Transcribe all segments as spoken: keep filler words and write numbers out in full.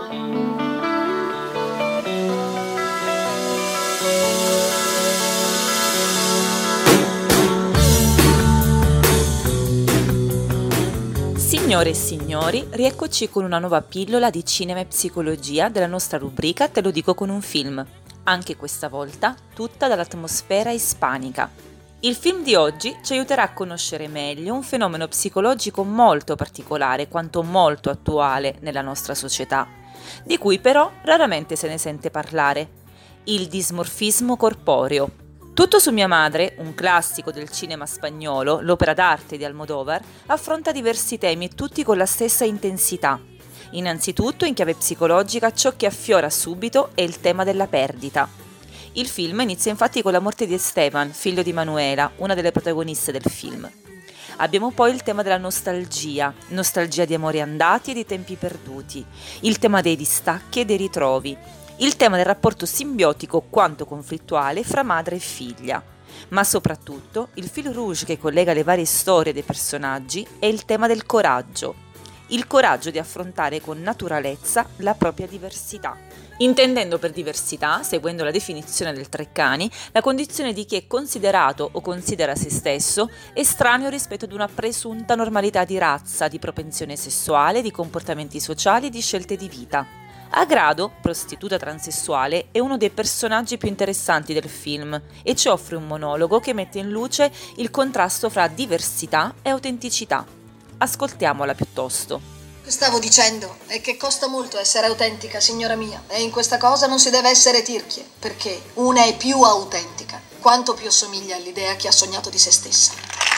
Signore e signori, rieccoci con una nuova pillola di cinema e psicologia della nostra rubrica Te lo dico con un film, anche questa volta tutta dall'atmosfera ispanica. Il film di oggi ci aiuterà a conoscere meglio un fenomeno psicologico molto particolare quanto molto attuale nella nostra società, di cui però raramente se ne sente parlare: il dismorfismo corporeo. Tutto su mia madre, un classico del cinema spagnolo, l'opera d'arte di Almodóvar, affronta diversi temi e tutti con la stessa intensità. Innanzitutto, in chiave psicologica, ciò che affiora subito è il tema della perdita. Il film inizia infatti con la morte di Esteban, figlio di Manuela, una delle protagoniste del film. Abbiamo poi il tema della nostalgia, nostalgia di amori andati e di tempi perduti, il tema dei distacchi e dei ritrovi, il tema del rapporto simbiotico quanto conflittuale fra madre e figlia, ma soprattutto il fil rouge che collega le varie storie dei personaggi è il tema del coraggio, il coraggio di affrontare con naturalezza la propria diversità. Intendendo per diversità, seguendo la definizione del Treccani, la condizione di chi è considerato o considera se stesso estraneo rispetto ad una presunta normalità di razza, di propensione sessuale, di comportamenti sociali e di scelte di vita. Agrado, prostituta transessuale, è uno dei personaggi più interessanti del film e ci offre un monologo che mette in luce il contrasto fra diversità e autenticità. Ascoltiamola piuttosto. Stavo dicendo è che costa molto essere autentica, signora mia, e in questa cosa non si deve essere tirchie, perché una è più autentica quanto più assomiglia all'idea che ha sognato di se stessa.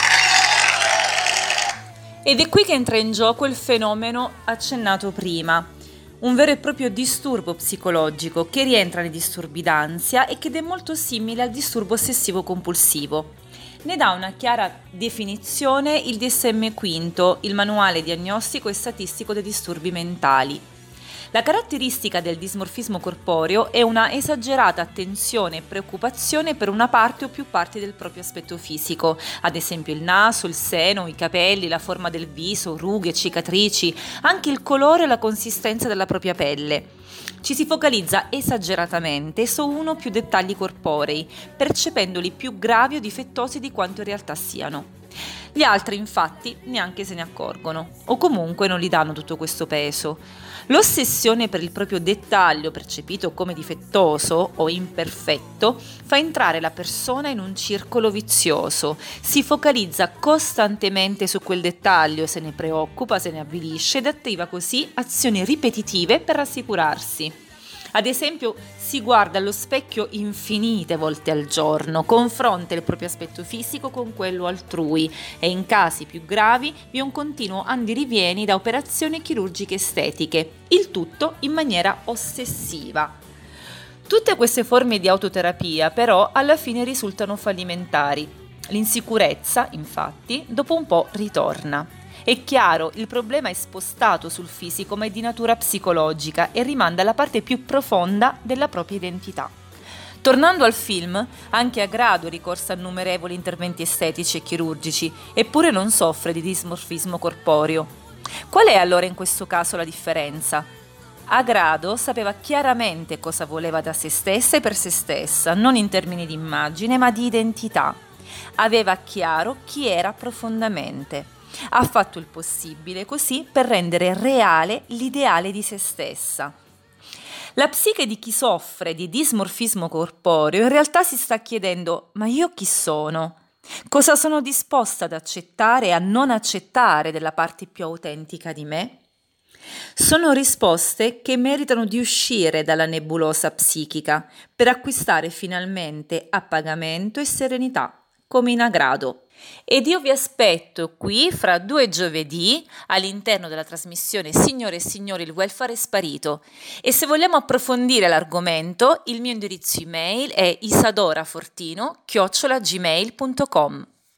Ed è qui che entra in gioco il fenomeno accennato prima. Un vero e proprio disturbo psicologico che rientra nei disturbi d'ansia e che è molto simile al disturbo ossessivo-compulsivo. Ne dà una chiara definizione il D S M V, il manuale diagnostico e statistico dei disturbi mentali. La caratteristica del dismorfismo corporeo è una esagerata attenzione e preoccupazione per una parte o più parti del proprio aspetto fisico, ad esempio il naso, il seno, i capelli, la forma del viso, rughe, cicatrici, anche il colore e la consistenza della propria pelle. Ci si focalizza esageratamente su uno o più dettagli corporei, percependoli più gravi o difettosi di quanto in realtà siano. Gli altri, infatti, neanche se ne accorgono, o comunque non gli danno tutto questo peso. L'ossessione per il proprio dettaglio percepito come difettoso o imperfetto fa entrare la persona in un circolo vizioso, si focalizza costantemente su quel dettaglio, se ne preoccupa, se ne avvilisce ed attiva così azioni ripetitive per rassicurarsi. Ad esempio, si guarda allo specchio infinite volte al giorno, confronta il proprio aspetto fisico con quello altrui e in casi più gravi vi è un continuo andirivieni da operazioni chirurgiche estetiche, il tutto in maniera ossessiva. Tutte queste forme di autoterapia però alla fine risultano fallimentari. L'insicurezza, infatti, dopo un po' ritorna. È chiaro, il problema è spostato sul fisico ma è di natura psicologica e rimanda alla parte più profonda della propria identità. Tornando al film, anche Agrado è ricorso a innumerevoli interventi estetici e chirurgici, eppure non soffre di dismorfismo corporeo. Qual è allora in questo caso la differenza? Agrado sapeva chiaramente cosa voleva da se stessa e per se stessa, non in termini di immagine ma di identità. Aveva chiaro chi era profondamente. Ha fatto il possibile così per rendere reale l'ideale di se stessa. La psiche di chi soffre di dismorfismo corporeo in realtà si sta chiedendo: ma io chi sono? Cosa sono disposta ad accettare e a non accettare della parte più autentica di me? Sono risposte che meritano di uscire dalla nebulosa psichica per acquistare finalmente appagamento e serenità, come in Agrado. Ed io vi aspetto qui fra due giovedì all'interno della trasmissione Signore e Signori, il welfare è sparito. E se vogliamo approfondire l'argomento, il mio indirizzo email è isadorafortino chiocciola gmail punto com.